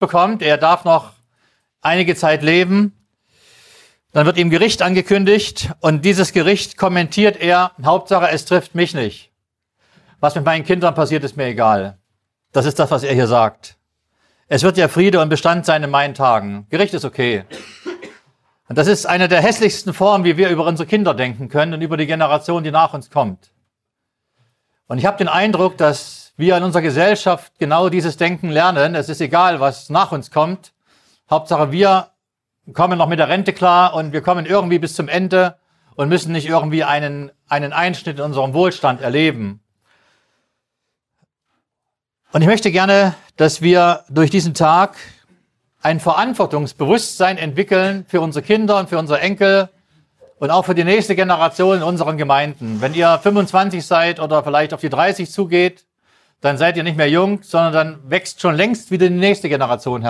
bekommt, er darf noch einige Zeit leben. Dann wird ihm Gericht angekündigt und dieses Gericht kommentiert er, Hauptsache es trifft mich nicht. Was mit meinen Kindern passiert, ist mir egal. Das ist das, was er hier sagt. Es wird ja Friede und Bestand sein in meinen Tagen. Gericht ist okay. Und das ist eine der hässlichsten Formen, wie wir über unsere Kinder denken können und über die Generation, die nach uns kommt. Und ich habe den Eindruck, dass wir in unserer Gesellschaft genau dieses Denken lernen. Es ist egal, was nach uns kommt. Hauptsache wir kommen noch mit der Rente klar und wir kommen irgendwie bis zum Ende und müssen nicht irgendwie einen Einschnitt in unserem Wohlstand erleben. Und ich möchte gerne, dass wir durch diesen Tag ein Verantwortungsbewusstsein entwickeln für unsere Kinder und für unsere Enkel und auch für die nächste Generation in unseren Gemeinden. Wenn ihr 25 seid oder vielleicht auf die 30 zugeht, dann seid ihr nicht mehr jung, sondern dann wächst schon längst wieder die nächste Generation heran.